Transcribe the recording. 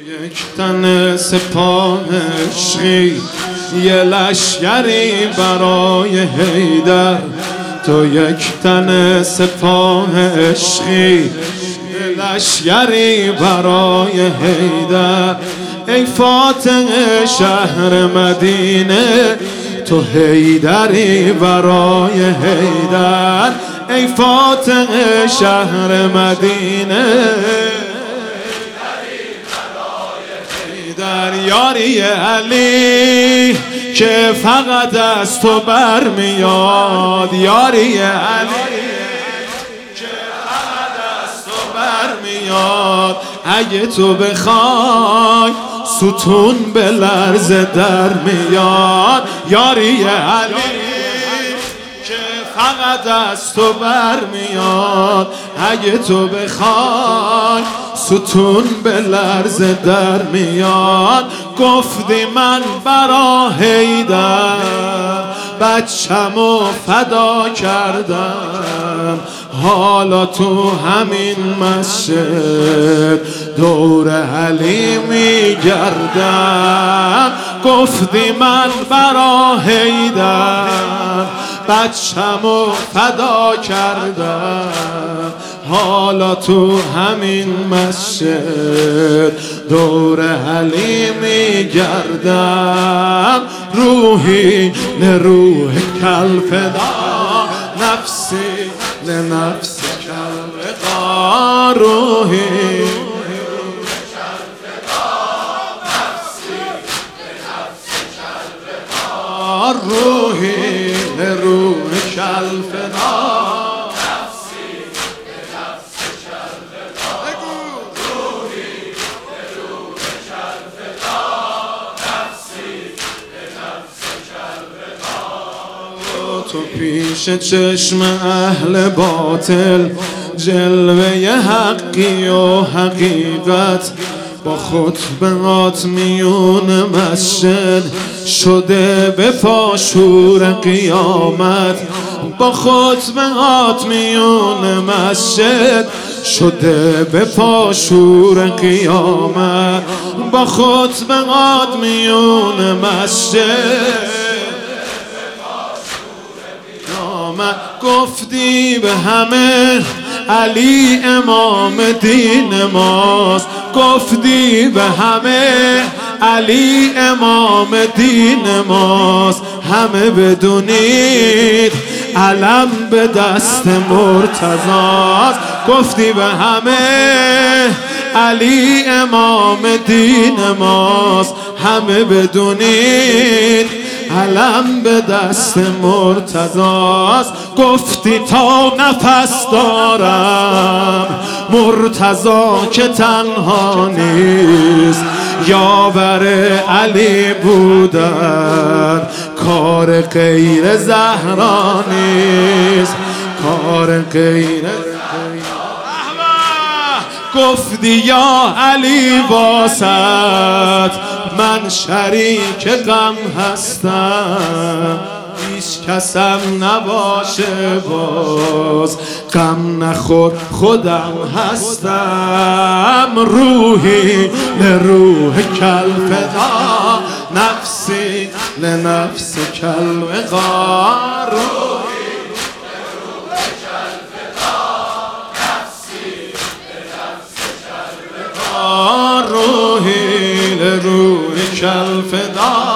یک تن سپاه عشقی یه لشگری برای حیدر، تو یک تن سپاه عشقی یه لشگری برای حیدر. ای فاتح شهر مدینه تو حیدری برای حیدر. ای فاتح شهر مدینه در یاری علی که فقط از تو برمیاد، یاری علی که فقط از تو برمیاد. اگه تو بخوای ستون به لرزه در میاد، یاری علی که فقط از تو برمیاد. اگه تو بخوای ستون به لرزه در میاد. گفتی من برا حیدر بچه‌مو فدا کردم، حالا تو همین مسجد دور علی میگردم. گفتی من برا حیدر بچه‌مو فدا کردم، حالا تو همین مسجد دور علی میگردم. روحی لروح کل فدا، نفسی لنفس کل فدا. روحی روحی لروح کل فدا، نفسی لنفس کل فدا. روحی لروح کل فدا، نفسی لنفس کل فدا. تو پیش چشم اهل باطل جلوه حقی و حقیقت، با خطبهات میون مسجد شده به پاشور قیامت. با خطبهات میون مسجد شده به پاشور قیامت. با خطبهات میون مسجد گفتی به همه علی امام دین ماست. گفتی به همه علی امام دین ماست. همه بدونید علم به دست مرتضاست. گفتی به همه علی امام دین ماست. همه بدونید علم به دست مرتضاست. گفتی تا نفس دارم مرتضا که تنها نیست، یاور علی بودن کار غیر زهرا نیست، کار غیر گفتی یا علی واسط من شریک غم هستم، هیچ کسم نباشه باز غم نخور خودم هستم. روحی لروح کل فدا، نفسی لنفس کل وقا. روحی لروح کل فدا، نفسی لنفس کل وقا. روحی لروح کل فدا.